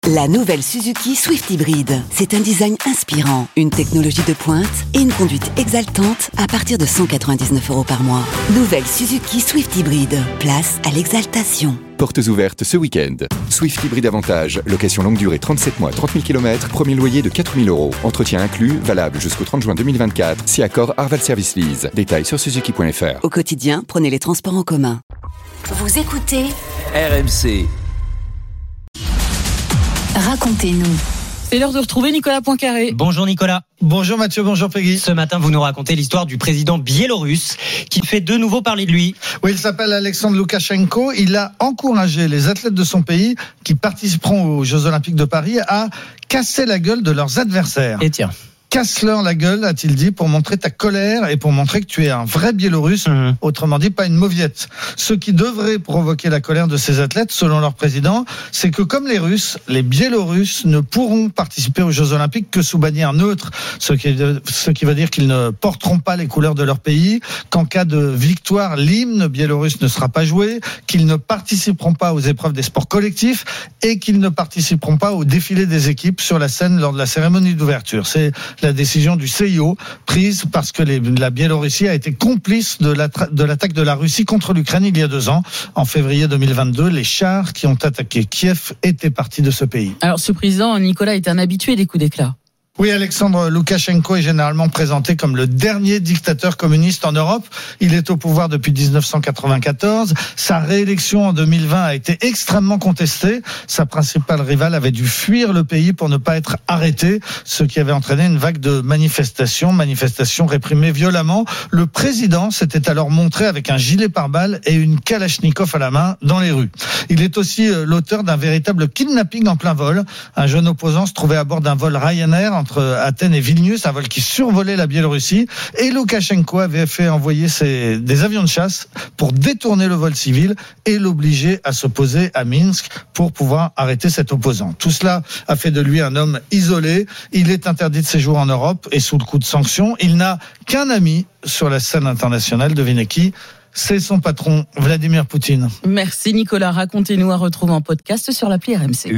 La nouvelle Suzuki Swift Hybrid. C'est un design inspirant, une technologie de pointe et une conduite exaltante à partir de 199 € par mois. Nouvelle Suzuki Swift Hybrid. Place à l'exaltation. Portes ouvertes ce week-end. Swift Hybrid Avantage. Location longue durée 37 mois, 30 000 km. Premier loyer de 4 000 €. Entretien inclus, valable jusqu'au 30 juin 2024. Si accord Arval Service Lease. Détails sur suzuki.fr. Au quotidien, prenez les transports en commun. Vous écoutez RMC. Racontez-nous. C'est l'heure de retrouver Nicolas Poincaré. Bonjour Nicolas. Bonjour Mathieu, bonjour Peggy. Ce matin, vous nous racontez l'histoire du président biélorusse qui fait de nouveau parler de lui. Oui, il s'appelle Alexandre Loukachenko. Il a encouragé les athlètes de son pays qui participeront aux Jeux Olympiques de Paris à casser la gueule de leurs adversaires. Et tiens. Casse-leur la gueule, a-t-il dit, pour montrer ta colère et pour montrer que tu es un vrai Biélorusse, autrement dit pas une mauviette. Ce qui devrait provoquer la colère de ces athlètes, selon leur président, c'est que comme les Russes, les Biélorusses ne pourront participer aux Jeux Olympiques que sous bannière neutre, ce qui veut dire qu'ils ne porteront pas les couleurs de leur pays, qu'en cas de victoire, l'hymne biélorusse ne sera pas joué, qu'ils ne participeront pas aux épreuves des sports collectifs et qu'ils ne participeront pas au défilé des équipes sur la scène lors de la cérémonie d'ouverture. C'est la décision du CIO prise parce que la Biélorussie a été complice de l'attaque de la Russie contre l'Ukraine il y a 2 ans. En février 2022, les chars qui ont attaqué Kiev étaient partis de ce pays. Alors ce président, Nicolas, est un habitué des coups d'éclat. Oui, Alexandre Loukachenko est généralement présenté comme le dernier dictateur communiste en Europe. Il est au pouvoir depuis 1994. Sa réélection en 2020 a été extrêmement contestée. Sa principale rivale avait dû fuir le pays pour ne pas être arrêtée, ce qui avait entraîné une vague de manifestations réprimées violemment. Le président s'était alors montré avec un gilet pare-balles et une kalachnikov à la main dans les rues. Il est aussi l'auteur d'un véritable kidnapping en plein vol. Un jeune opposant se trouvait à bord d'un vol Ryanair entre Athènes et Vilnius, un vol qui survolait la Biélorussie, et Loukachenko avait fait envoyer des avions de chasse pour détourner le vol civil et l'obliger à se poser à Minsk pour pouvoir arrêter cet opposant. Tout cela a fait de lui un homme isolé. Il est interdit de séjour en Europe et sous le coup de sanctions. Il n'a qu'un ami sur la scène internationale, devinez qui ? C'est son patron, Vladimir Poutine. Merci Nicolas, racontez-nous, à retrouver en podcast sur l'appli RMC.